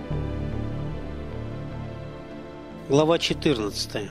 Глава 14.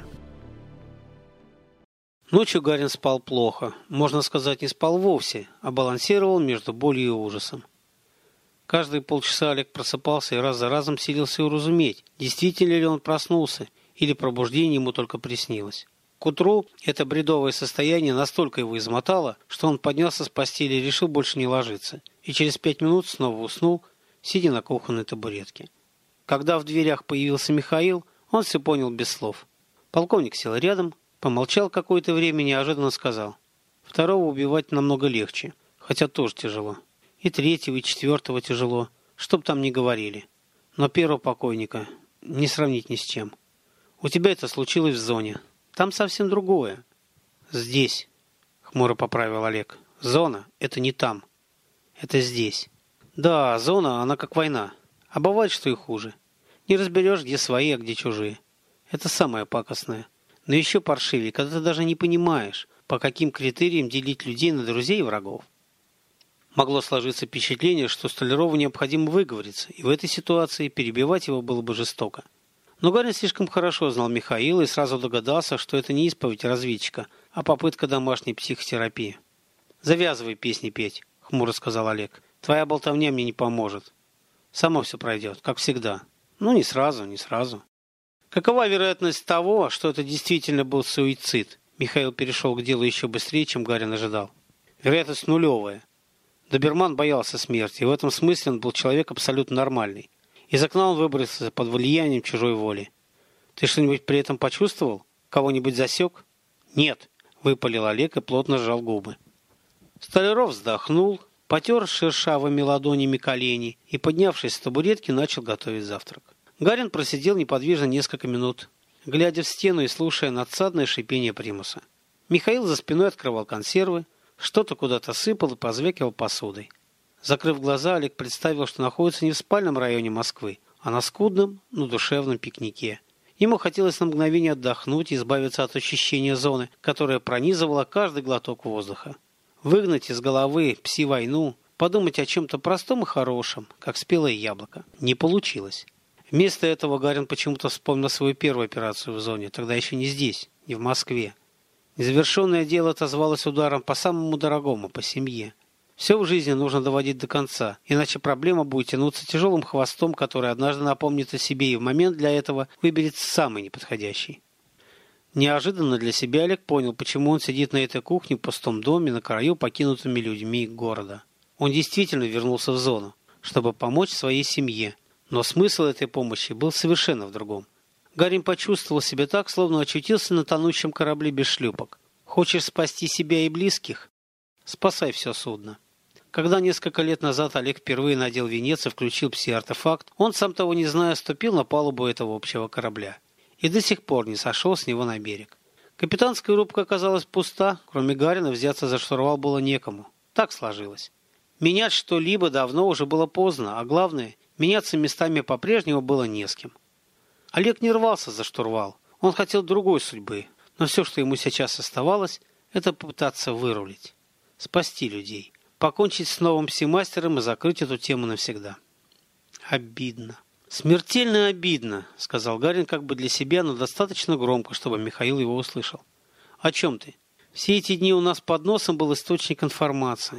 Ночью Гарин спал плохо. Можно сказать, не спал вовсе, а балансировал между болью и ужасом. Каждые полчаса Олег просыпался и раз за разом силился уразуметь, действительно ли он проснулся, или пробуждение ему только приснилось. К утру это бредовое состояние настолько его измотало, что он поднялся с постели и решил больше не ложиться, и через 5 минут снова уснул, сидя на кухонной табуретке. Когда в дверях появился Михаил, он все понял без слов. Полковник сел рядом, помолчал какое-то время и неожиданно сказал: «Второго убивать намного легче, хотя тоже тяжело. И третьего, и четвертого тяжело, чтоб там ни говорили. Но первого покойника не сравнить ни с чем. У тебя это случилось в зоне. Там совсем другое». «Здесь», — хмуро поправил Олег. «Зона — это не там. Это здесь». «Да, зона, она как война. А бывает, что и хуже. Не разберешь, где свои, а где чужие. Это самое пакостное. Но еще паршивее, когда ты даже не понимаешь, по каким критериям делить людей на друзей и врагов». Могло сложиться впечатление, что Столярову необходимо выговориться, и в этой ситуации перебивать его было бы жестоко. Но Гарин слишком хорошо знал Михаила и сразу догадался, что это не исповедь разведчика, а попытка домашней психотерапии. «Завязывай песни петь», — хмуро сказал Олег. «Твоя болтовня мне не поможет. Само все пройдет, как всегда. Ну, не сразу, не сразу». «Какова вероятность того, что это действительно был суицид?» Михаил перешел к делу еще быстрее, чем Гарин ожидал. «Вероятность нулевая. Доберман боялся смерти, и в этом смысле он был человек абсолютно нормальный. Из окна он выбрался под влиянием чужой воли. Ты что-нибудь при этом почувствовал? Кого-нибудь засек?» «Нет», — выпалил Олег и плотно сжал губы. Столяров вздохнул, потер шершавыми ладонями колени и, поднявшись с табуретки, начал готовить завтрак. Гарин просидел неподвижно несколько минут, глядя в стену и слушая надсадное шипение примуса. Михаил за спиной открывал консервы, что-то куда-то сыпал и позвякивал посудой. Закрыв глаза, Олег представил, что находится не в спальном районе Москвы, а на скудном, но душевном пикнике. Ему хотелось на мгновение отдохнуть и избавиться от ощущения зоны, которая пронизывала каждый глоток воздуха. Выгнать из головы пси-войну, подумать о чем-то простом и хорошем, как спелое яблоко. Не получилось. Вместо этого Гарин почему-то вспомнил свою первую операцию в зоне, тогда еще не здесь, не в Москве. Незавершенное дело отозвалось ударом по самому дорогому, по семье. Все в жизни нужно доводить до конца, иначе проблема будет тянуться тяжелым хвостом, который однажды напомнит о себе и в момент для этого выберет самый неподходящий. Неожиданно для себя Олег понял, почему он сидит на этой кухне в пустом доме на краю покинутыми людьми города. Он действительно вернулся в зону, чтобы помочь своей семье, но смысл этой помощи был совершенно в другом. Гарин почувствовал себя так, словно очутился на тонущем корабле без шлюпок. Хочешь спасти себя и близких? Спасай все судно. Когда несколько лет назад Олег впервые надел венец и включил пси-артефакт, он, сам того не зная, ступил на палубу этого общего корабля и до сих пор не сошел с него на берег. Капитанская рубка оказалась пуста, кроме Гарина взяться за штурвал было некому. Так сложилось. Менять что-либо давно уже было поздно, а главное, меняться местами по-прежнему было не с кем. Олег не рвался за штурвал, он хотел другой судьбы, но все, что ему сейчас оставалось, это попытаться вырулить, спасти людей, покончить с новым пси-мастером и закрыть эту тему навсегда. Обидно. «Смертельно обидно», — сказал Гарин как бы для себя, но достаточно громко, чтобы Михаил его услышал. «О чем ты? Все эти дни у нас под носом был источник информации.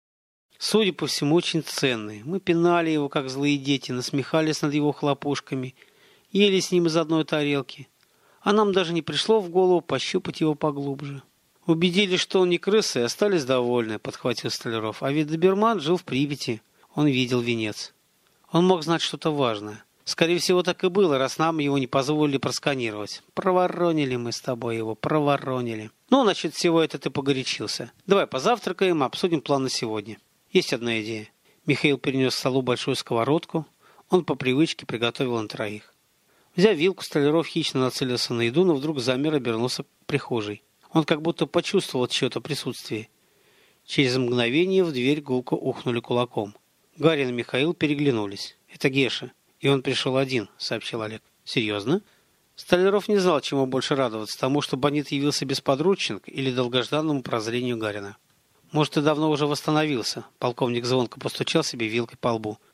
Судя по всему, очень ценный. Мы пинали его, как злые дети, насмехались над его хлопушками, ели с ним из одной тарелки. А нам даже не пришло в голову пощупать его поглубже. Убедились, что он не крыса, и остались довольны», — подхватил Столяров. «А ведь доберман жил в Припяти. Он видел венец. Он мог знать что-то важное. Скорее всего, так и было, раз нам его не позволили просканировать. Проворонили мы с тобой его, проворонили. Ну, насчет всего это ты погорячился. Давай позавтракаем и обсудим план на сегодня. Есть одна идея». Михаил перенес к столу большую сковородку. Он по привычке приготовил на троих. Взяв вилку, Столяров хищно нацелился на еду, но вдруг замер и обернулся к прихожей. Он как будто почувствовал чье-то присутствие. Через мгновение в дверь гулко ухнули кулаком. Гарин и Михаил переглянулись. «Это Геша. И он пришел один», — сообщил Олег. «Серьезно?» Столяров не знал, чему больше радоваться, тому, что бандит явился без подручных, или долгожданному прозрению Гарина. «Может, ты давно уже восстановился?» Полковник звонко постучал себе вилкой по лбу.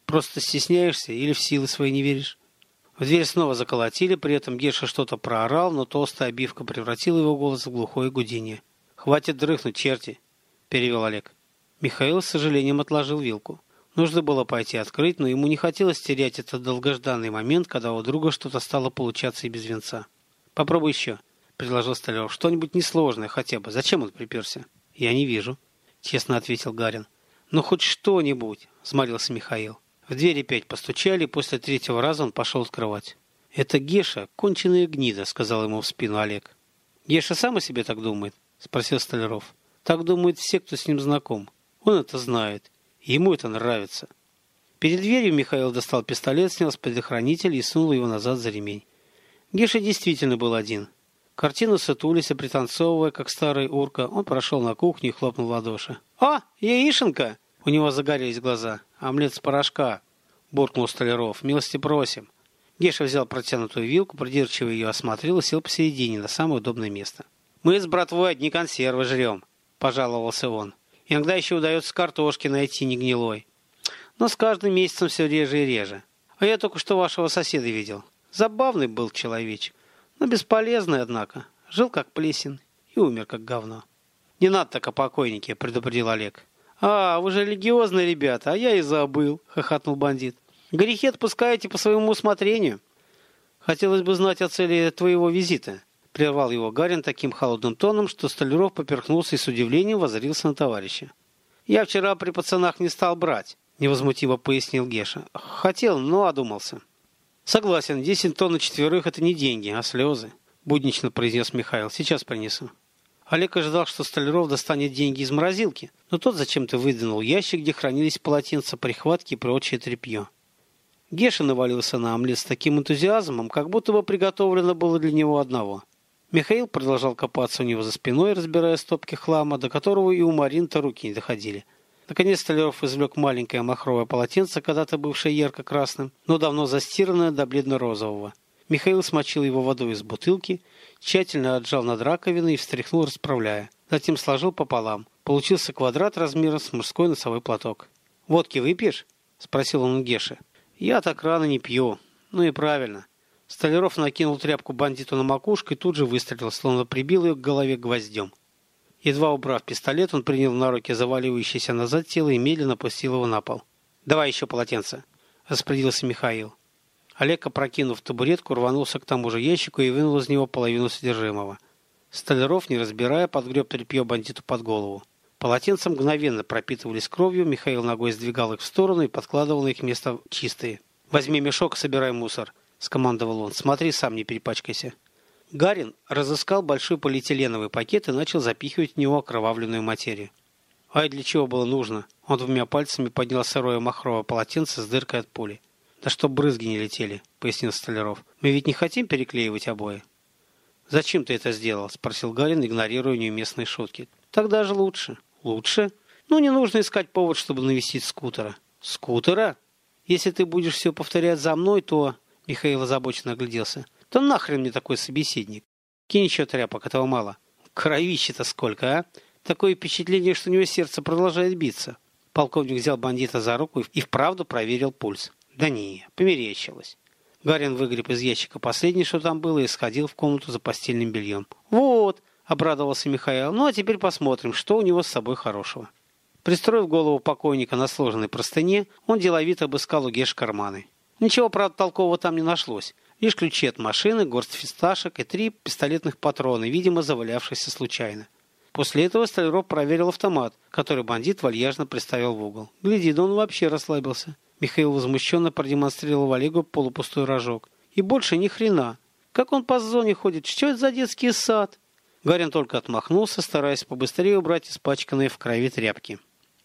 Просто стесняешься или в силы свои не веришь? В дверь снова заколотили, при этом Геша что-то проорал, но толстая обивка превратила его голос в глухое гудение. «Хватит дрыхнуть, черти!» – перевел Олег. Михаил с сожалением отложил вилку. Нужно было пойти открыть, но ему не хотелось терять этот долгожданный момент, когда у друга что-то стало получаться и без венца. «Попробуй еще», – предложил Столяров. «Что-нибудь несложное хотя бы. Зачем он приперся?» «Я не вижу», – честно ответил Гарин. «Ну хоть что-нибудь», – взмолился Михаил. В дверь опять постучали, и после третьего раза он пошел открывать. «Это Геша, конченая гнида», — сказал ему в спину Олег. «Геша сам о себе так думает?» — спросил Столяров. «Так думают все, кто с ним знаком. Он это знает. Ему это нравится». Перед дверью Михаил достал пистолет, снял с предохранителя и сунул его назад за ремень. Геша действительно был один. Картину сутулись, пританцовывая, как старый урка, он прошел на кухню и хлопнул в ладоши. «О, яишенка!» У него загорелись глаза. «Омлет с порошка!» – буркнул Столяров. «Милости просим!» Геша взял протянутую вилку, придирчиво ее осмотрел и сел посередине, на самое удобное место. «Мы с братвой одни консервы жрем», – пожаловался он. «Иногда еще удается картошки найти не гнилой. Но с каждым месяцем все реже и реже. А я только что вашего соседа видел. Забавный был человечек, но бесполезный, однако. Жил как плесень и умер как говно». «Не надо так о покойнике», – предупредил Олег. «А, вы же религиозные ребята, а я и забыл», — хохотнул бандит. «Грехи отпускаете по своему усмотрению». «Хотелось бы знать о цели твоего визита», — прервал его Гарин таким холодным тоном, что Столяров поперхнулся и с удивлением воззрился на товарища. «Я вчера при пацанах не стал брать», — невозмутимо пояснил Геша. «Хотел, но одумался». «Согласен, 10 тонн на четверых — это не деньги, а слезы», — буднично произнес Михаил. «Сейчас принесу». Олег ожидал, что Столяров достанет деньги из морозилки, но тот зачем-то выдвинул ящик, где хранились полотенца, прихватки и прочее тряпье. Геша навалился на омлет с таким энтузиазмом, как будто бы приготовлено было для него одного. Михаил продолжал копаться у него за спиной, разбирая стопки хлама, до которого и у Марин-то руки не доходили. Наконец Столяров извлек маленькое махровое полотенце, когда-то бывшее ярко-красным, но давно застиранное до бледно-розового. Михаил смочил его водой из бутылки, тщательно отжал над раковиной и встряхнул, расправляя. Затем сложил пополам. Получился квадрат размером с мужской носовой платок. «Водки выпьешь?» – спросил он у Геши. «Я так рано не пью». «Ну и правильно». Столяров накинул тряпку бандиту на макушку и тут же выстрелил, словно прибил ее к голове гвоздем. Едва убрав пистолет, он принял на руки заваливающееся назад тело и медленно опустил его на пол. «Давай еще полотенце», – распорядился Михаил. Олег, опрокинув табуретку, рванулся к тому же ящику и вынул из него половину содержимого. Столяров, не разбирая, подгреб тряпье бандиту под голову. Полотенца мгновенно пропитывались кровью, Михаил ногой сдвигал их в сторону и подкладывал на их место чистые. «Возьми мешок и собирай мусор», — скомандовал он. «Смотри, сам не перепачкайся». Гарин разыскал большой полиэтиленовый пакет и начал запихивать в него окровавленную материю. Ай, для чего было нужно? Он двумя пальцами поднял сырое махровое полотенце с дыркой от пули. «Да чтоб брызги не летели», — пояснил Столяров. «Мы ведь не хотим переклеивать обои». «Зачем ты это сделал?» — спросил Гарин, игнорируя неуместные шутки. «Так даже лучше». «Лучше? Ну, не нужно искать повод, чтобы навестить скутера». «Скутера? Если ты будешь все повторять за мной, то...» Михаил озабоченно огляделся. «То нахрен мне такой собеседник? Кинь еще тряпок, этого мало». «Кровище-то сколько, а? Такое впечатление, что у него сердце продолжает биться». Полковник взял бандита за руку и вправду проверил пульс. «Да не, померещилось». Гарин выгреб из ящика последнее, что там было, и сходил в комнату за постельным бельем. «Вот», — обрадовался Михаил, — «ну а теперь посмотрим, что у него с собой хорошего». Пристроив голову покойника на сложенной простыне, он деловито обыскал у Геш карманы. Ничего, правда, толкового там не нашлось. Лишь ключи от машины, горсть фисташек и 3 пистолетных патрона, видимо, завалявшиеся случайно. После этого Столяров проверил автомат, который бандит вальяжно приставил в угол. Гляди, да он вообще расслабился. Михаил возмущенно продемонстрировал Олегу полупустой рожок. И больше ни хрена. Как он по зоне ходит? Что это за детский сад? Гарин только отмахнулся, стараясь побыстрее убрать испачканные в крови тряпки.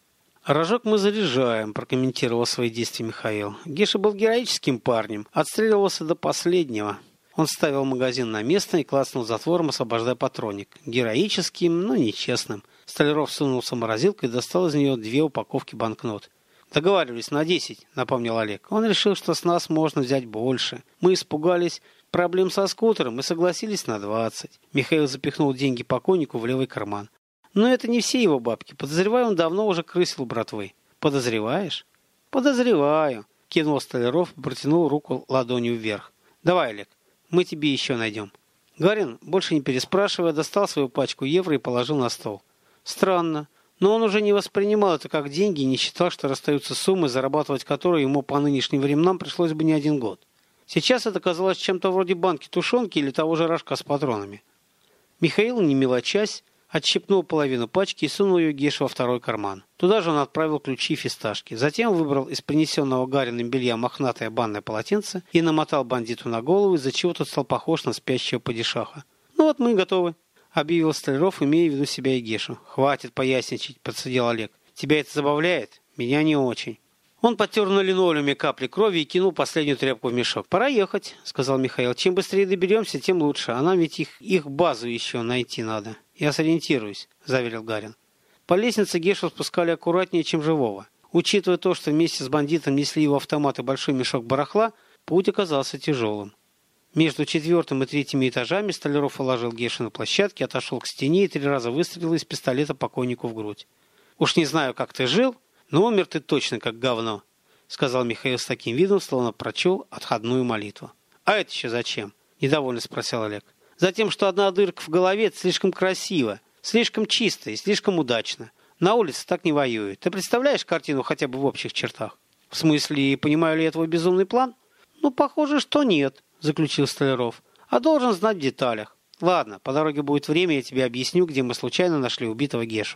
«Рожок мы заряжаем», – прокомментировал свои действия Михаил. Геша был героическим парнем, отстреливался до последнего. Он ставил магазин на место и клацнул затвором, освобождая патронник. Героическим, но нечестным. Столяров сунулся в морозилку и достал из нее 2 упаковки банкнот. «Договаривались на 10», — напомнил Олег. «Он решил, что с нас можно взять больше. Мы испугались проблем со скутером и согласились на 20». Михаил запихнул деньги покойнику в левый карман. «Но это не все его бабки. Подозреваю, он давно уже крысил братвы». «Подозреваешь?» «Подозреваю. кивнул Столяров и протянул руку ладонью вверх. «Давай, Олег, мы тебе еще найдем». Гарин, больше не переспрашивая, достал свою пачку евро и положил на стол. Странно, но он уже не воспринимал это как деньги и не считал, что расстаются суммы, зарабатывать которые ему по нынешним временам пришлось бы не один год. Сейчас это казалось чем-то вроде банки тушенки или того же рожка с патронами. Михаил, не мелочась, отщипнул половину пачки и сунул ее Геше во второй карман. Туда же он отправил ключи и фисташки. Затем выбрал из принесенного Гариным белья мохнатое банное полотенце и намотал бандиту на голову, из-за чего тот стал похож на спящего падишаха. «Ну вот мы и готовы», — объявил Столяров, имея в виду себя и Гешу. «Хватит поясничать», — процедил Олег. «Тебя это забавляет? Меня не очень». Он потер на линолеуме капли крови и кинул последнюю тряпку в мешок. «Пора ехать», — сказал Михаил. «Чем быстрее доберемся, тем лучше. А нам ведь их базу еще найти надо». «Я сориентируюсь», — заверил Гарин. По лестнице Гешу спускали аккуратнее, чем живого. Учитывая то, что вместе с бандитом несли его автомат и большой мешок барахла, путь оказался тяжелым. Между 4-м и 3-ми этажами Столяров уложил Гешу на площадке, отошел к стене и 3 раза выстрелил из пистолета покойнику в грудь. «Уж не знаю, как ты жил, но умер ты точно как говно», — сказал Михаил с таким видом, словно прочел отходную молитву. «А это еще зачем?» — недовольно спросил Олег. «Затем, что одна дырка в голове — это слишком красиво, слишком чисто и слишком удачно. На улице так не воюют. Ты представляешь картину хотя бы в общих чертах?» «В смысле, понимаю ли я твой безумный план?» «Ну, похоже, что нет», — заключил Столяров. «А должен знать в деталях. Ладно, по дороге будет время, я тебе объясню, где мы случайно нашли убитого Гешу».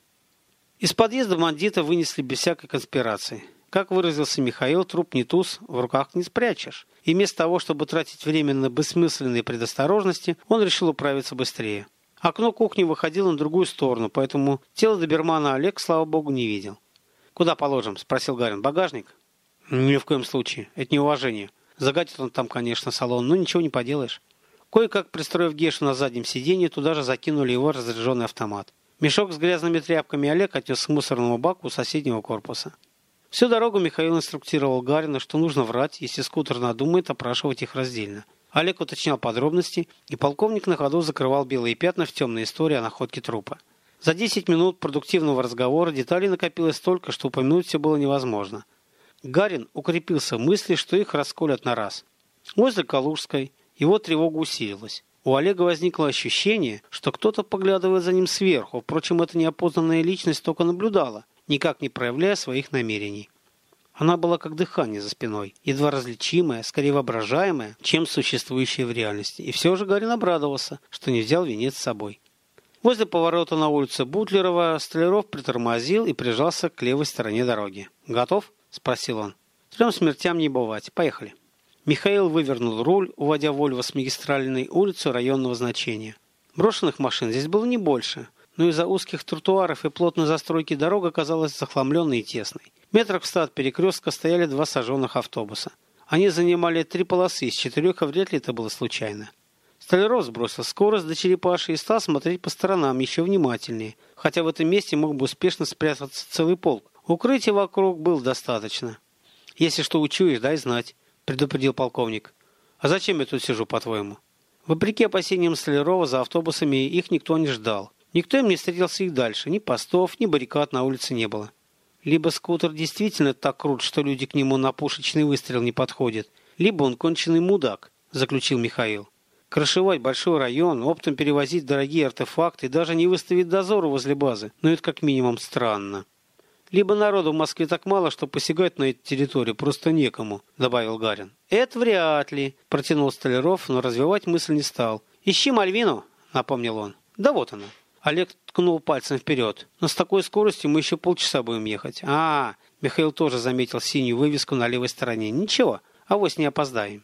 Из подъезда бандита вынесли без всякой конспирации. Как выразился Михаил, труп не туз, в руках не спрячешь. И вместо того, чтобы тратить время на бессмысленные предосторожности, он решил управиться быстрее. Окно кухни выходило на другую сторону, поэтому тело добермана Олег, слава богу, не видел. «Куда положим?» – спросил Гарин. «Багажник?» «Ни в коем случае. Это неуважение. Загадит он там, конечно, салон, но ничего не поделаешь». Кое-как, пристроив Гешу на заднем сиденье, туда же закинули его разряженный автомат. Мешок с грязными тряпками Олег отнес к мусорному баку у соседнего корпуса. Всю дорогу Михаил инструктировал Гарина, что нужно врать, если скутер надумает опрашивать их раздельно. Олег уточнял подробности, и полковник на ходу закрывал белые пятна в темной истории о находке трупа. За 10 минут продуктивного разговора деталей накопилось столько, что упомянуть все было невозможно. Гарин укрепился в мысли, что их расколят на раз. Возле Калужской его тревога усилилась. У Олега возникло ощущение, что кто-то поглядывает за ним сверху, впрочем, эта неопознанная личность только наблюдала, никак не проявляя своих намерений. Она была как дыхание за спиной, едва различимая, скорее воображаемая, чем существующая в реальности. И все же Гарин обрадовался, что не взял венец с собой. Возле поворота на улицу Бутлерова Столяров притормозил и прижался к левой стороне дороги. «Готов?» – спросил он. «Трем смертям не бывать. Поехали». Михаил вывернул руль, уводя Вольво с магистральной улицы районного значения. Брошенных машин здесь было не больше, но из-за узких тротуаров и плотной застройки дорога казалась захламленной и тесной. Метрах в 100 от перекрестка стояли 2 сожженных автобуса. Они занимали 3 полосы из 4, а вряд ли это было случайно. Столяров сбросил скорость до черепаши и стал смотреть по сторонам еще внимательнее, хотя в этом месте мог бы успешно спрятаться целый полк. Укрытия вокруг было достаточно. «Если что учуешь, дай знать», — предупредил полковник. «А зачем я тут сижу, по-твоему?» Вопреки опасениям Столярова, за автобусами их никто не ждал. Никто им не встретился и дальше. Ни постов, ни баррикад на улице не было. Либо скутер действительно так крут, что люди к нему на пушечный выстрел не подходят, либо он конченый мудак, заключил Михаил. Крышевать большой район, оптом перевозить дорогие артефакты и даже не выставить дозору возле базы. Но это как минимум странно. Либо народу в Москве так мало, что посягать на эту территорию просто некому, добавил Гарин. Это вряд ли, протянул Столяров, но развивать мысль не стал. Ищи Мальвину, напомнил он. Да вот она. Олег ткнул пальцем вперед. Но с такой скоростью мы еще полчаса будем ехать. Михаил тоже заметил синюю вывеску на левой стороне. Ничего, авось не опоздаем.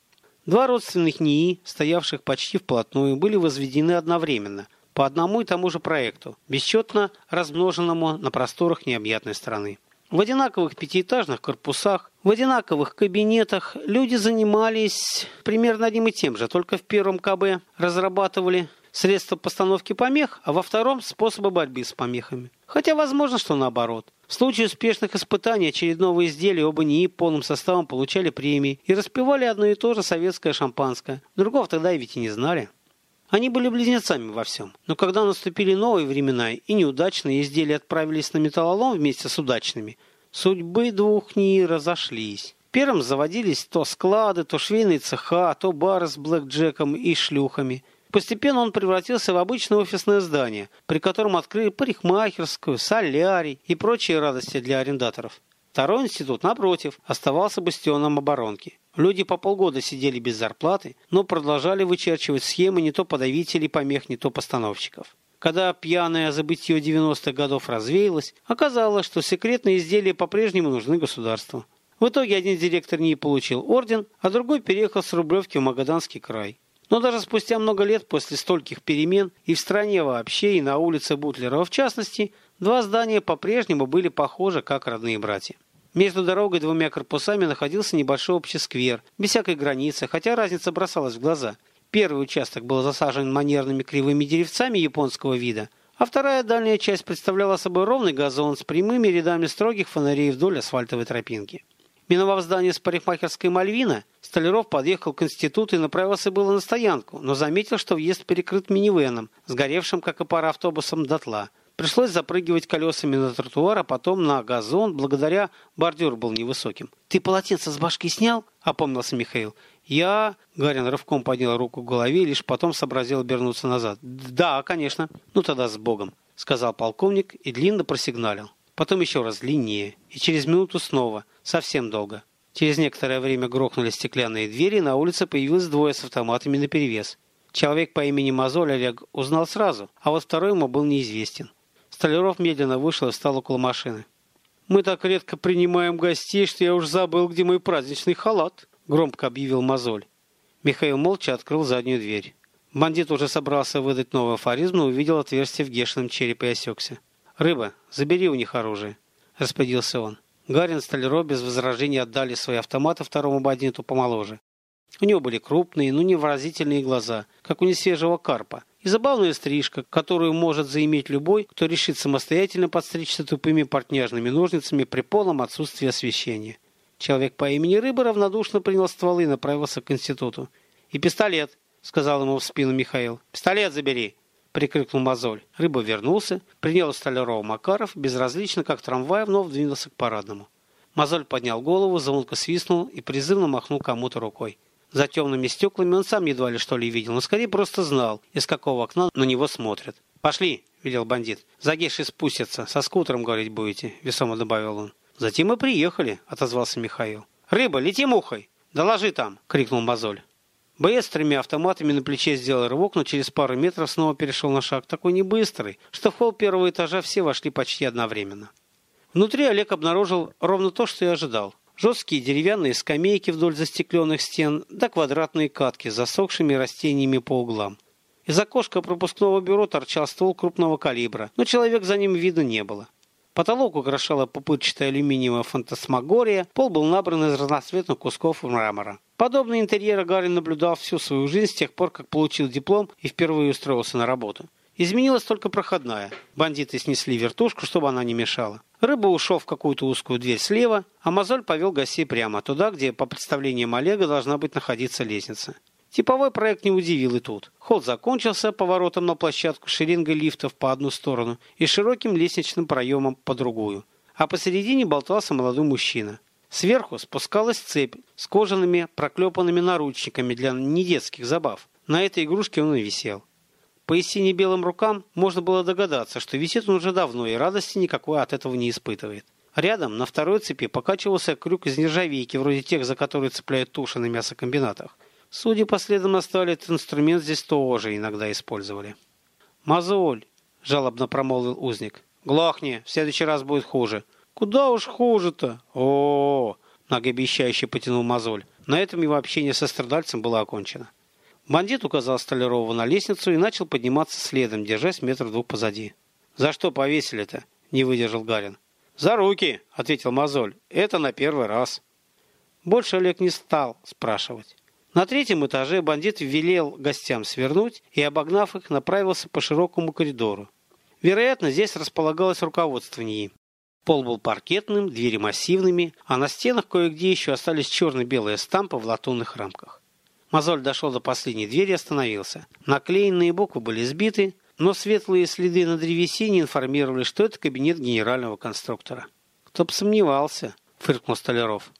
2 родственных НИИ, стоявших почти вплотную, были возведены одновременно, по одному и тому же проекту, бесчетно размноженному на просторах необъятной страны. В одинаковых 5-этажных корпусах, в одинаковых кабинетах люди занимались примерно одним и тем же, только в первом КБ разрабатывали средства постановки помех, а во втором – способы борьбы с помехами. Хотя возможно, что наоборот. В случае успешных испытаний очередного изделия оба НИИ полным составом получали премии и распивали одно и то же советское шампанское. Другого тогда и ведь и не знали. Они были близнецами во всем. Но когда наступили новые времена и неудачные изделия отправились на металлолом вместе с удачными, судьбы 2 НИИ разошлись. Первым заводились то склады, то швейные цеха, то бары с блэкджеком и шлюхами. Постепенно он превратился в обычное офисное здание, при котором открыли парикмахерскую, солярий и прочие радости для арендаторов. Второй институт, напротив, оставался бастионом оборонки. Люди по полгода сидели без зарплаты, но продолжали вычерчивать схемы не то подавителей помех, не то постановщиков. Когда пьяное забытье 90-х годов развеялось, оказалось, что секретные изделия по-прежнему нужны государству. В итоге один директор не получил орден, а другой переехал с Рублевки в Магаданский край. Но даже спустя много лет после стольких перемен и в стране вообще, и на улице Бутлерова в частности, два здания по-прежнему были похожи как родные братья. Между дорогой и двумя корпусами находился небольшой общий сквер, без всякой границы, хотя разница бросалась в глаза. Первый участок был засажен манерными кривыми деревцами японского вида, а вторая дальняя часть представляла собой ровный газон с прямыми рядами строгих фонарей вдоль асфальтовой тропинки. Миновав здание с парикмахерской «Мальвина», Столяров подъехал к институту и направился было на стоянку, но заметил, что въезд перекрыт минивэном, сгоревшим, как и пара, автобусом дотла. Пришлось запрыгивать колесами на тротуар, а потом на газон, благодаря бордюр был невысоким. «Ты полотенце с башки снял?» – опомнился Михаил. «Я...» – Гарин рывком поднял руку к голове и лишь потом сообразил обернуться назад. «Да, конечно». «Ну тогда с Богом», – сказал полковник и длинно просигналил. Потом еще раз длиннее, и через минуту снова, совсем долго. Через некоторое время грохнули стеклянные двери, и на улице появилось двое с автоматами наперевес. Человек по имени Мозоль Олег узнал сразу, а вот второй ему был неизвестен. Столяров медленно вышел и встал около машины. «Мы так редко принимаем гостей, что я уж забыл, где мой праздничный халат», — громко объявил Мозоль. Михаил молча открыл заднюю дверь. Бандит уже собрался выдать новый афоризм, но увидел отверстие в Гешином черепе и осекся. «Рыба, забери у них оружие», — распорядился он. Гарин и Столяров без возражений отдали свои автоматы второму бандиту помоложе. У него были крупные, но невыразительные глаза, как у несвежего карпа, и забавная стрижка, которую может заиметь любой, кто решит самостоятельно подстричься тупыми портняжными ножницами при полном отсутствии освещения. Человек по имени Рыба равнодушно принял стволы и направился к институту. «И пистолет», — сказал ему в спину Михаил. «Пистолет забери», — прикрикнул Мозоль. Рыба вернулся, принял у Столярова Макаров, безразлично как трамвай, вновь двинулся к парадному. Мозоль поднял голову, звонко свистнул и призывно махнул кому-то рукой. За темными стеклами он сам едва ли что ли видел, но скорее просто знал, из какого окна на него смотрят. «Пошли», — велел бандит. «За Гешей спустятся, со скутером говорить будете», — весомо добавил он. «Затем мы приехали», — отозвался Михаил. «Рыба, лети мухой! Доложи там!» — крикнул Мозоль. Боец с 3 автоматами на плече сделал рывок, но через пару метров снова перешел на шаг, такой небыстрый, что в холл первого этажа все вошли почти одновременно. Внутри Олег обнаружил ровно то, что и ожидал. Жесткие деревянные скамейки вдоль застекленных стен, да квадратные катки с засохшими растениями по углам. Из окошка пропускного бюро торчал ствол крупного калибра, но человек за ним видно не было. Потолок украшала пупырчатая алюминиевая фантасмагория, пол был набран из разноцветных кусков мрамора. Подобный интерьер Гарин наблюдал всю свою жизнь с тех пор, как получил диплом и впервые устроился на работу. Изменилась только проходная. Бандиты снесли вертушку, чтобы она не мешала. Рыба ушел в какую-то узкую дверь слева, а Мозоль повел гостей прямо туда, где, по представлениям Олега, должна быть находиться лестница. Типовой проект не удивил и тут. Холл закончился поворотом на площадку шеренгой лифтов по одну сторону и широким лестничным проемом по другую. А посередине болтался молодой мужчина. Сверху спускалась цепь с кожаными проклепанными наручниками для недетских забав. На этой игрушке он и висел. По и сине-белым рукам можно было догадаться, что висит он уже давно и радости никакой от этого не испытывает. Рядом на второй цепи покачивался крюк из нержавейки, вроде тех, за которые цепляют туши на мясокомбинатах. Судя по следам на столе, этот инструмент здесь тоже иногда использовали. «Мозоль!» – жалобно промолвил узник. «Глохни, в следующий раз будет хуже». «Куда уж хуже-то?» «О-о-о!» – многообещающе потянул Мозоль. На этом его общение со страдальцем было окончено. Бандит указал Столярову на лестницу и начал подниматься следом, держась метр двух позади. «За что повесили-то?» – не выдержал Гарин. «За руки!» – ответил Мозоль. «Это на первый раз». Больше Олег не стал спрашивать. На 3-м этаже бандит велел гостям свернуть и, обогнав их, направился по широкому коридору. Вероятно, здесь располагалось руководство НИИ. Пол был паркетным, двери массивными, а на стенах кое-где еще остались черно-белые стампы в латунных рамках. Мозоль дошел до последней двери и остановился. Наклеенные буквы были сбиты, но светлые следы на древесине информировали, что это кабинет генерального конструктора. «Кто бы сомневался», — фыркнул Столяров.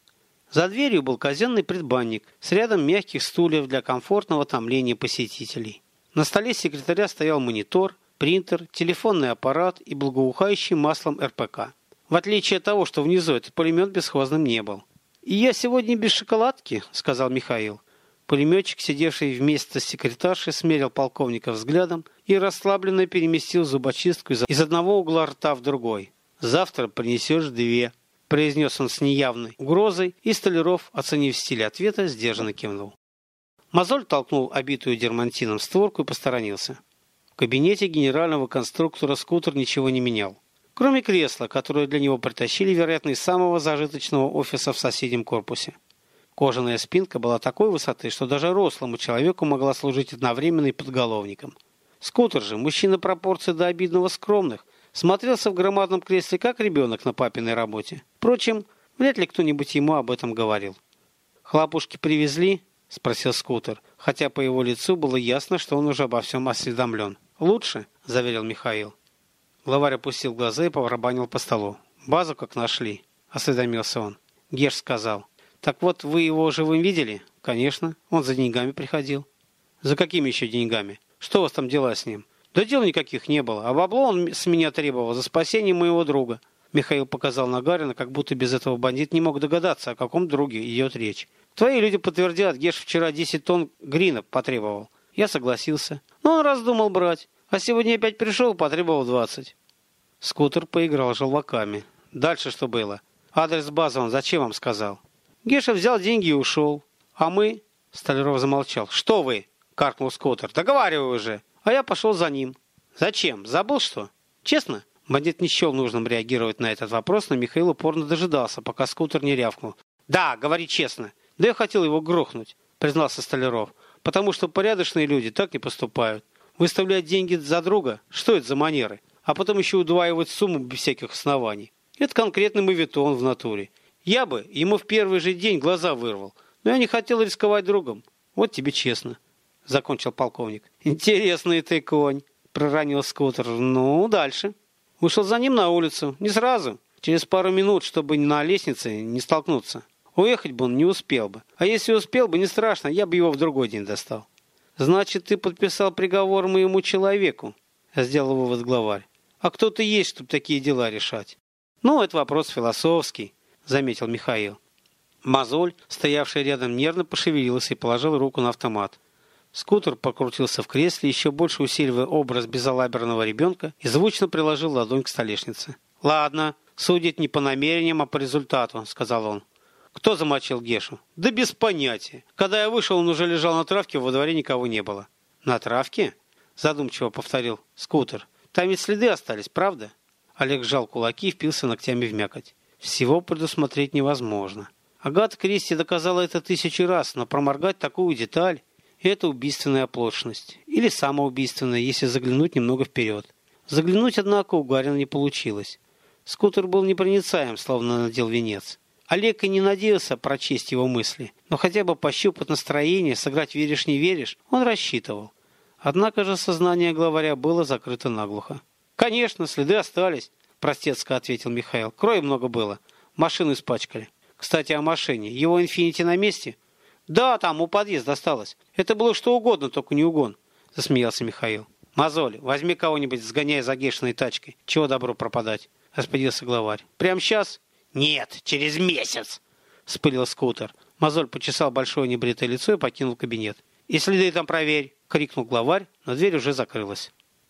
За дверью был казенный предбанник с рядом мягких стульев для комфортного томления посетителей. На столе секретаря стоял монитор, принтер, телефонный аппарат и благоухающий маслом РПК. В отличие от того, что внизу этот пулемет бесхозным не был. «И я сегодня без шоколадки», — сказал Михаил. Пулеметчик, сидевший вместе с секретаршей, смерил полковника взглядом и расслабленно переместил зубочистку из одного угла рта в другой. «Завтра принесешь 2», — произнес он с неявной угрозой, и Столяров, оценив стиль ответа, сдержанно кивнул. Мозоль толкнул обитую дермантином створку и посторонился. В кабинете генерального конструктора скутер ничего не менял. Кроме кресла, которое для него притащили, вероятно, из самого зажиточного офиса в соседнем корпусе. Кожаная спинка была такой высоты, что даже рослому человеку могла служить одновременно и подголовником. Скутер же, мужчина пропорций до обидного скромных, смотрелся в громадном кресле, как ребенок на папиной работе. Впрочем, вряд ли кто-нибудь ему об этом говорил. «Хлопушки привезли?» — спросил скутер, хотя по его лицу было ясно, что он уже обо всем осведомлен. «Лучше?» — заверил Михаил. Главарь опустил глаза и побарабанил по столу. «Базу как нашли?» — осведомился он. Геш сказал. «Так вот, вы его живым видели?» «Конечно. Он за деньгами приходил». «За какими еще деньгами? Что у вас там дела с ним?» «Да дел никаких не было. А бабло он с меня требовал за спасение моего друга». Михаил показал на Гарина, как будто без этого бандит не мог догадаться, о каком друге идет речь. «Твои люди подтвердят, Геш вчера 10 тонн грина потребовал». Я согласился. Но он раздумал брать. А сегодня опять пришел и потребовал 20. Скутер поиграл желваками. «Дальше что было? Адрес базы он зачем вам сказал?» «Геша взял деньги и ушел. А мы...» Столяров замолчал. «Что вы?» — каркнул скутер. «Договаривай уже». А я пошел за ним. «Зачем? Забыл, что?» «Честно?» Бандит не счел нужным реагировать на этот вопрос, но Михаил упорно дожидался, пока скутер не рявкнул. «Да, говори честно. Да я хотел его грохнуть», — признался Столяров. «Потому что порядочные люди так не поступают. Выставлять деньги за друга? Что это за манеры? А потом еще удваивать сумму без всяких оснований. Это конкретный моветон в натуре. Я бы ему в первый же день глаза вырвал, но я не хотел рисковать другом. Вот тебе честно», — закончил полковник. «Интересный ты конь», — проронил скутер. «Ну, дальше». Вышел за ним на улицу. Не сразу. Через пару минут, чтобы на лестнице не столкнуться. Уехать бы он не успел бы. А если успел бы, не страшно, я бы его в другой день достал. «Значит, ты подписал приговор моему человеку», — сделал вывод главарь. «А кто ты есть, чтобы такие дела решать?» «Ну, это вопрос философский», — заметил Михаил. Мозоль, стоявший рядом, нервно пошевелился и положил руку на автомат. Скутер покрутился в кресле, еще больше усиливая образ безалаберного ребенка, и звучно приложил ладонь к столешнице. «Ладно, судить не по намерениям, а по результату», — сказал он. «Кто замочил Гешу?» «Да без понятия. Когда я вышел, он уже лежал на травке, во дворе никого не было». «На травке?» — задумчиво повторил скутер. «Там ведь следы остались, правда?» Олег сжал кулаки и впился ногтями в мякоть. «Всего предусмотреть невозможно. Агата Кристи доказала это 1000 раз, но проморгать такую деталь — это убийственная оплошность. Или самоубийственная, если заглянуть немного вперед. Заглянуть, однако, у Гарина не получилось. Скутер был непроницаем, словно надел венец. Олег и не надеялся прочесть его мысли, но хотя бы пощупать настроение, сыграть «веришь, не веришь» он рассчитывал. Однако же сознание главаря было закрыто наглухо. «Конечно, следы остались», – простецко ответил Михаил. «Крови много было. Машину испачкали. Кстати, о машине. Его «Инфинити» на месте?» «Да, там у подъезда осталось. Это было что угодно, только не угон», – засмеялся Михаил. «Мозоль, возьми кого-нибудь, сгоняй за Гешиной тачкой. Чего добро пропадать?» – распорядился главарь. «Прямо сейчас?» «Нет, через месяц!» — вспылил скутер. Мозоль почесал большое небритое лицо и покинул кабинет. «И следы там проверь!» — крикнул главарь, но дверь уже закрылась.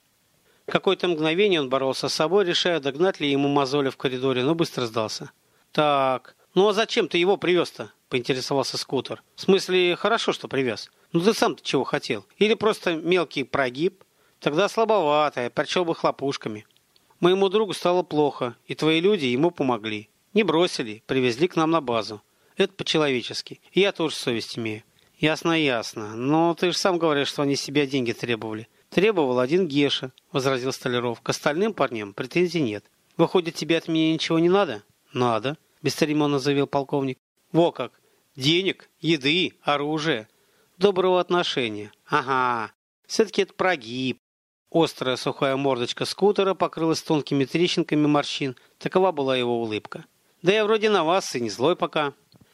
Какое-то мгновение он боролся с собой, решая, догнать ли ему Мозоля в коридоре, но быстро сдался. «Так, ну а зачем ты его привез-то?» — поинтересовался скутер. «В смысле, хорошо, что привез. Ну ты сам-то чего хотел? Или просто мелкий прогиб? Тогда слабовато, причем бы хлопушками. Моему другу стало плохо, и твои люди ему помогли. Не бросили, привезли к нам на базу. Это по-человечески. И я тоже совесть имею». «Ясно, ясно. Но ты же сам говоришь, что они с себя деньги требовали». «Требовал один Геша», — возразил Столяров. «К остальным парням претензий нет». «Выходит, тебе от меня ничего не надо?» «Надо», — бесцеремонно заявил полковник. «Во как! Денег, еды, оружия, доброго отношения. Ага, все-таки это прогиб». Острая сухая мордочка скутера покрылась тонкими трещинками морщин. Такова была его улыбка. «Да я вроде на вас и не злой пока».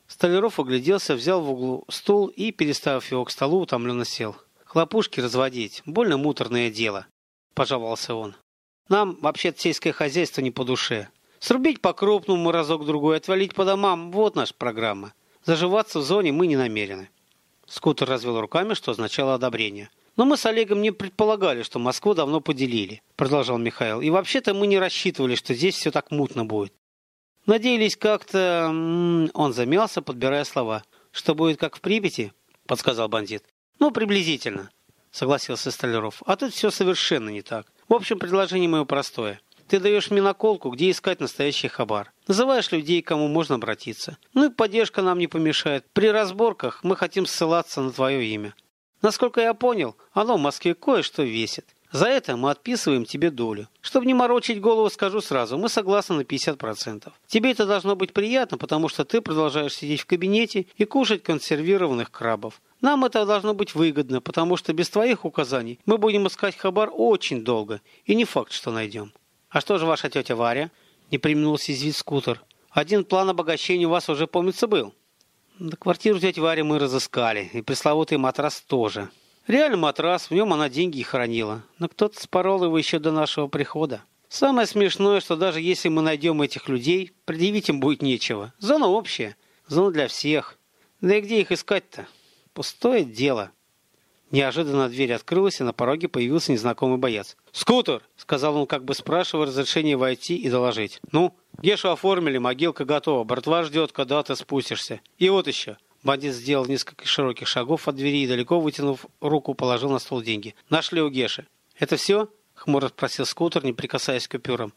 Столяров огляделся, взял в углу стул и, переставив его к столу, утомленно сел. «Хлопушки разводить – больно муторное дело», – пожаловался он. «Нам, вообще-то, сельское хозяйство не по душе. Срубить по-крупному разок-другой, отвалить по домам – вот наша программа. Заживаться в зоне мы не намерены». Скутер развел руками, что означало одобрение. «Но мы с Олегом не предполагали, что Москву давно поделили», – продолжал Михаил. «И вообще-то мы не рассчитывали, что здесь все так мутно будет. Надеялись как-то...» Он замялся, подбирая слова. «Что будет как в Припяти?» – подсказал бандит. «Ну, приблизительно», – согласился Столяров. «А тут все совершенно не так. В общем, предложение мое простое. Ты даешь мне наколку, где искать настоящий хабар. Называешь людей, к кому можно обратиться. Ну и поддержка нам не помешает. При разборках мы хотим ссылаться на твое имя. Насколько я понял, оно в Москве кое-что весит. За это мы отписываем тебе долю. Чтобы не морочить голову, скажу сразу, мы согласны на 50%. Тебе это должно быть приятно, потому что ты продолжаешь сидеть в кабинете и кушать консервированных крабов. Нам это должно быть выгодно, потому что без твоих указаний мы будем искать хабар очень долго, и не факт, что найдем». «А что же ваша тетя Варя?» – не преминул съязвить Скутер. «Один план обогащения у вас уже, помнится, был». «Да квартиру тети Вари мы разыскали, и пресловутый матрас тоже. Реально матрас, в нем она деньги и хранила, но кто-то спорол его еще до нашего прихода. Самое смешное, что даже если мы найдем этих людей, предъявить им будет нечего. Зона общая, зона для всех. Да и где их искать-то? Пустое дело». Неожиданно дверь открылась, и на пороге появился незнакомый боец. «Скутер!» — сказал он, как бы спрашивая разрешения войти и доложить. «Ну, Гешу оформили, могилка готова, братва ждет, когда ты спустишься. И вот еще». Бандит сделал несколько широких шагов от двери и, далеко вытянув руку, положил на стол деньги. «Нашли у Геши». «Это все?» — хмуро спросил Скутер, не прикасаясь к купюрам.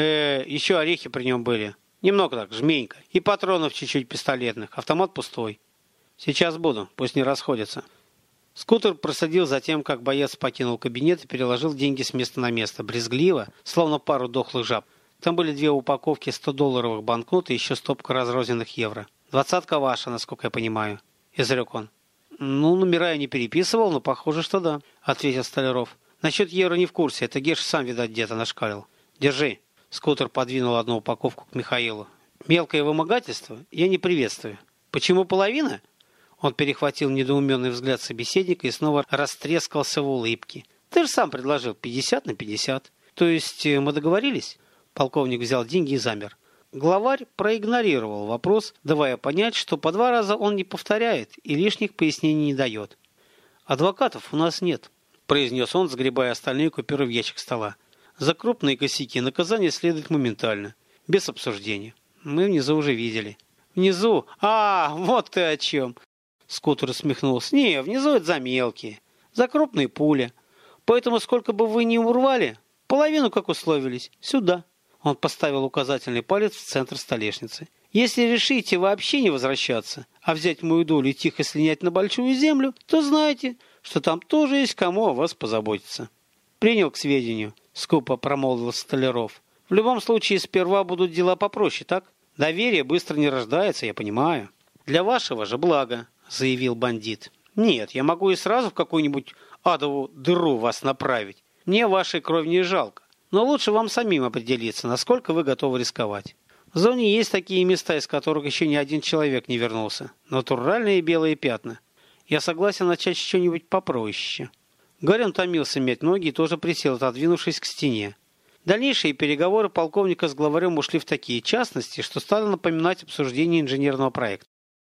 Еще орехи при нем были. Немного так, жменька. И патронов чуть-чуть пистолетных. Автомат пустой». «Сейчас буду, пусть не расходятся». Скутер проследил за тем, как боец покинул кабинет и переложил деньги с места на место, брезгливо, словно пару дохлых жаб. Там были 2 упаковки 100-долларовых банкнот и еще стопка разрозненных евро. «20 ваша, насколько я понимаю», — изрек он. «Ну, номера я не переписывал, но похоже, что да», — ответил Столяров. «Насчет евро не в курсе, это Геш сам, видать, где-то нашкалил». «Держи», — Скутер подвинул одну упаковку к Михаилу. «Мелкое вымогательство я не приветствую». «Почему половина?» Он перехватил недоуменный взгляд собеседника и снова растрескался в улыбке. «Ты же сам предложил 50/50. То есть мы договорились?» Полковник взял деньги и замер. Главарь проигнорировал вопрос, давая понять, что по 2 раза он не повторяет и лишних пояснений не дает. «Адвокатов у нас нет», – произнес он, сгребая остальные купюры в ящик стола. «За крупные косяки наказание следует моментально, без обсуждения. Мы внизу уже видели». «Внизу? Вот ты о чем!» Скутер усмехнулся. «Не, внизу это за мелкие, за крупные пули. Поэтому сколько бы вы ни урвали, половину, как условились, сюда». Он поставил указательный палец в центр столешницы. «Если решите вообще не возвращаться, а взять мою долю и тихо слинять на большую землю, то знайте, что там тоже есть кому о вас позаботиться». «Принял к сведению», — скупо промолвил Столяров. «В любом случае, сперва будут дела попроще, так? Доверие быстро не рождается, я понимаю». «Для вашего же блага», — заявил бандит. «Нет, я могу и сразу в какую-нибудь адову дыру вас направить. Мне вашей крови не жалко. Но лучше вам самим определиться, насколько вы готовы рисковать. В зоне есть такие места, из которых еще ни один человек не вернулся. Натуральные белые пятна. Я согласен начать с чего-нибудь попроще». Гарин томился мять ноги и тоже присел, отодвинувшись к стене. Дальнейшие переговоры полковника с главарем ушли в такие частности, что стали напоминать обсуждение инженерного проекта.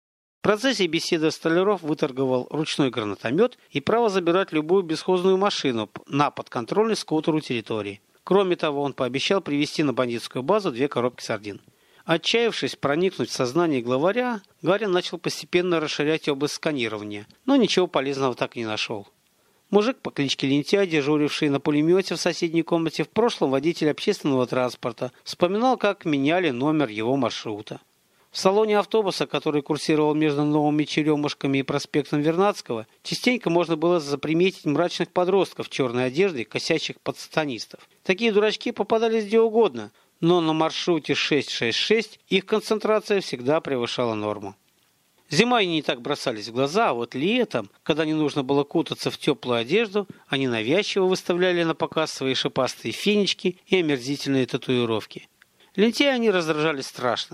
В процессе беседы Столяров выторговал ручной гранатомет и право забирать любую бесхозную машину на подконтрольной Скутеру территории. Кроме того, он пообещал привезти на бандитскую базу 2 коробки сардин. Отчаявшись проникнуть в сознание главаря, Гарин начал постепенно расширять область сканирования, но ничего полезного так и не нашел. Мужик по кличке Лентяй, дежуривший на пулемете в соседней комнате, в прошлом водитель общественного транспорта, вспоминал, как меняли номер его маршрута. В салоне автобуса, который курсировал между Новыми Черемушками и проспектом Вернадского, частенько можно было заприметить мрачных подростков в черной одежде, косящих под сатанистов. Такие дурачки попадались где угодно, но на маршруте 666 их концентрация всегда превышала норму. Зимой они не так бросались в глаза, а вот летом, когда не нужно было кутаться в теплую одежду, они навязчиво выставляли на показ свои шипастые финички и омерзительные татуировки. Лентяи они раздражали страшно.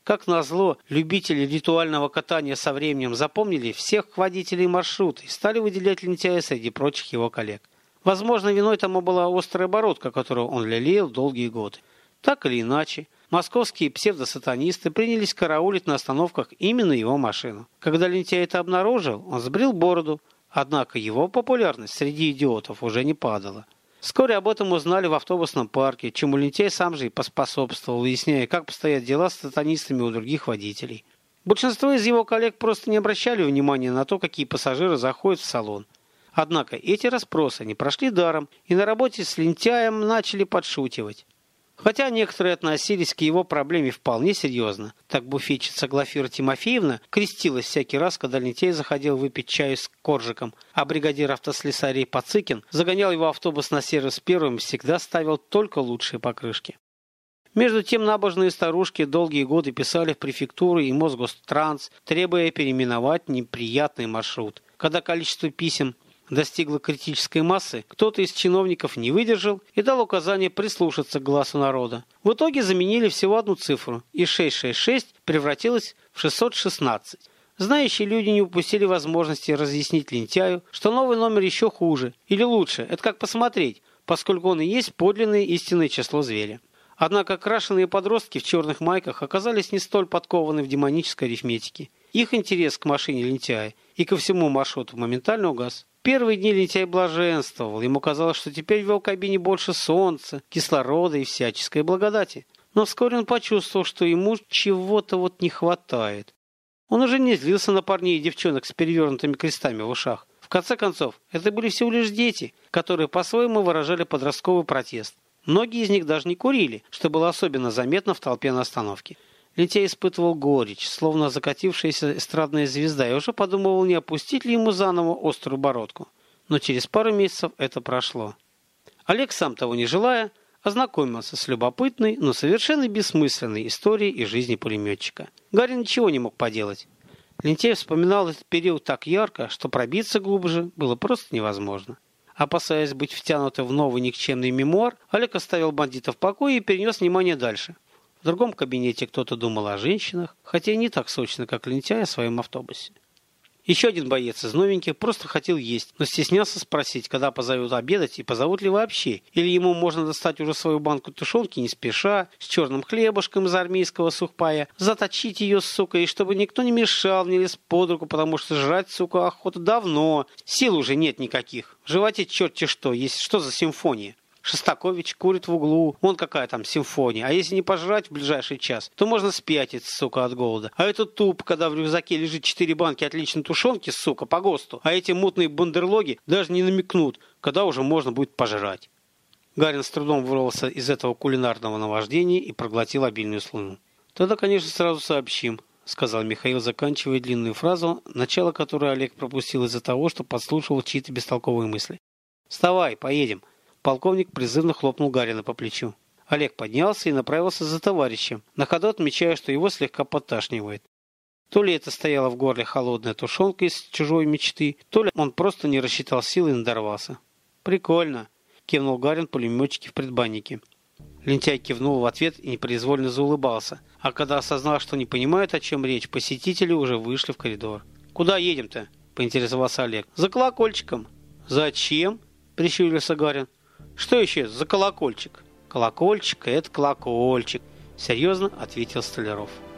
Как назло, любители ритуального катания со временем запомнили всех водителей маршрута и стали выделять лентяя среди прочих его коллег. Возможно, виной тому была острая бородка, которую он лелеял долгие годы. Так или иначе, московские псевдосатанисты принялись караулить на остановках именно его машину. Когда лентяй это обнаружил, он сбрил бороду, однако его популярность среди идиотов уже не падала. Вскоре об этом узнали в автобусном парке, чему лентяй сам же и поспособствовал, выясняя, как обстоят дела с сатанистами у других водителей. Большинство из его коллег просто не обращали внимания на то, какие пассажиры заходят в салон. Однако эти расспросы не прошли даром, и на работе с лентяем начали подшучивать. Хотя некоторые относились к его проблеме вполне серьезно. Так буфетчица Глафира Тимофеевна крестилась всякий раз, когда лентяй заходил выпить чаю с коржиком, а бригадир автослесарей Пацыкин загонял его автобус на сервис первым и всегда ставил только лучшие покрышки. Между тем набожные старушки долгие годы писали в префектуру и Мосгостранс, требуя переименовать неприятный маршрут. Когда количество писем достигла критической массы, кто-то из чиновников не выдержал и дал указание прислушаться к глазу народа. В итоге заменили всего одну цифру, и 666 превратилось в 616. Знающие люди не упустили возможности разъяснить лентяю, что новый номер еще хуже, или лучше, это как посмотреть, поскольку он и есть подлинное истинное число зверя. Однако крашеные подростки в черных майках оказались не столь подкованы в демонической арифметике. Их интерес к машине лентяя и ко всему маршруту моментально угас. Первые дни лентяй блаженствовал, ему казалось, что теперь в его кабине больше солнца, кислорода и всяческой благодати. Но вскоре он почувствовал, что ему чего-то не хватает. Он уже не злился на парней и девчонок с перевернутыми крестами в ушах. В конце концов, это были всего лишь дети, которые по-своему выражали подростковый протест. Многие из них даже не курили, что было особенно заметно в толпе на остановке. Лентяй испытывал горечь, словно закатившаяся эстрадная звезда, и уже подумывал, не опустить ли ему заново острую бородку. Но через пару месяцев это прошло. Олег, сам того не желая, ознакомился с любопытной, но совершенно бессмысленной историей из жизни пулеметчика. Гарин ничего не мог поделать. Лентяй вспоминал этот период так ярко, что пробиться глубже было просто невозможно. Опасаясь быть втянутым в новый никчемный мемуар, Олег оставил бандита в покое и перенес внимание дальше. В другом кабинете кто-то думал о женщинах, хотя и не так сочно, как лентяй о своем автобусе. Еще один боец из новеньких просто хотел есть, но стеснялся спросить, когда позовут обедать и позовут ли вообще. Или ему можно достать уже свою банку тушенки не спеша, с черным хлебушком из армейского сухпая, заточить ее, сука, и чтобы никто не мешал, не лез под руку, потому что жрать, сука, охота давно. Сил уже нет никаких. В животе черти что, есть что за симфония. Шостакович курит в углу, вон какая там симфония. А если не пожрать в ближайший час, то можно спятить, сука, от голода. А это туп, когда в рюкзаке лежит 4 банки отличной тушенки, сука, по ГОСТу. А эти мутные бандерлоги даже не намекнут, когда уже можно будет пожрать. Гарин с трудом вырвался из этого кулинарного наваждения и проглотил обильную слюну. Тогда, конечно, сразу сообщим, сказал Михаил, заканчивая длинную фразу, начало которой Олег пропустил из-за того, что подслушивал чьи-то бестолковые мысли. Вставай, поедем. Полковник призывно хлопнул Гарина по плечу. Олег поднялся и направился за товарищем, на ходу отмечая, что его слегка подташнивает. То ли это стояла в горле холодная тушенка из чужой мечты, то ли он просто не рассчитал силы и надорвался. «Прикольно», — кивнул Гарин пулеметчике в предбаннике. Лентяй кивнул в ответ и непроизвольно заулыбался, а когда осознал, что не понимает, о чем речь, посетители уже вышли в коридор. «Куда едем-то?» — поинтересовался Олег. «За колокольчиком». «Зачем?» — прищурился Гарин. «Что еще за колокольчик?» «Колокольчик — это колокольчик», — серьезно ответил Столяров.